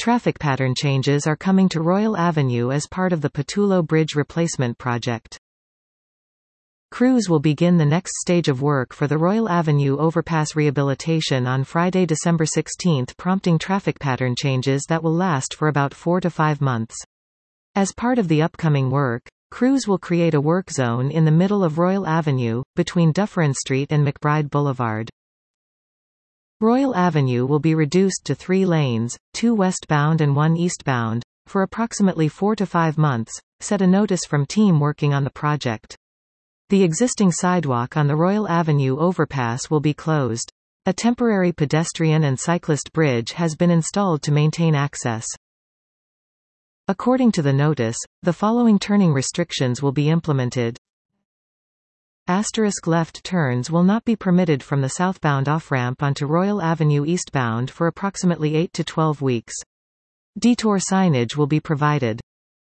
Traffic pattern changes are coming to Royal Avenue as part of the Patullo Bridge replacement project. Crews will begin the next stage of work for the Royal Avenue overpass rehabilitation on Friday, December 16, prompting traffic pattern changes that will last for about 4 to 5 months. As part of the upcoming work, crews will create a work zone in the middle of Royal Avenue, between Dufferin Street and McBride Boulevard. Royal Avenue will be reduced to 3 lanes, 2 westbound and 1 eastbound, for approximately 4 to 5 months, said a notice from team working on the project. The existing sidewalk on the Royal Avenue overpass will be closed. A temporary pedestrian and cyclist bridge has been installed to maintain access. According to the notice, the following turning restrictions will be implemented. Left turns will not be permitted from the southbound off-ramp onto Royal Avenue eastbound for approximately 8 to 12 weeks. Detour signage will be provided.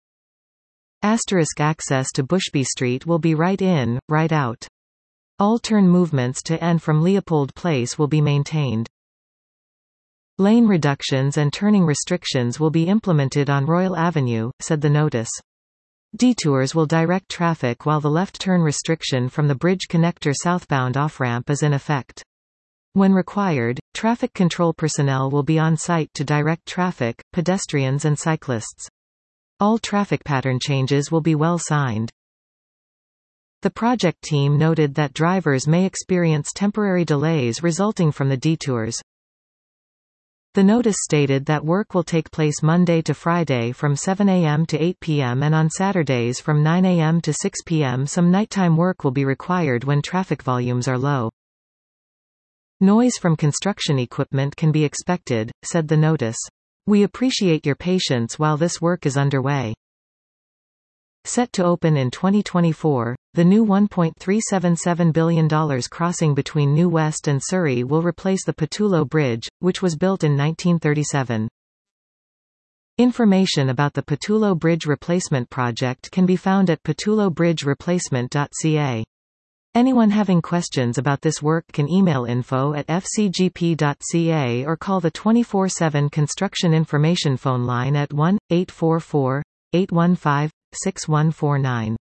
Access to Bushby Street will be right in, right out. All turn movements to and from Leopold Place will be maintained. Lane reductions and turning restrictions will be implemented on Royal Avenue, said the notice. Detours will direct traffic while the left turn restriction from the bridge connector southbound off-ramp is in effect. When required, traffic control personnel will be on site to direct traffic, pedestrians and cyclists. All traffic pattern changes will be well signed. The project team noted that drivers may experience temporary delays resulting from the detours. The notice stated that work will take place Monday to Friday from 7 a.m. to 8 p.m. and on Saturdays from 9 a.m. to 6 p.m. Some nighttime work will be required when traffic volumes are low. Noise from construction equipment can be expected, said the notice. We appreciate your patience while this work is underway. Set to open in 2024, the new $1.377 billion crossing between New West and Surrey will replace the Patullo Bridge, which was built in 1937. Information about the Patullo Bridge replacement project can be found at patullobridgereplacement.ca. Anyone having questions about this work can email info@fcgp.ca or call the 24/7 Construction Information phone line at 1-844-815-6149.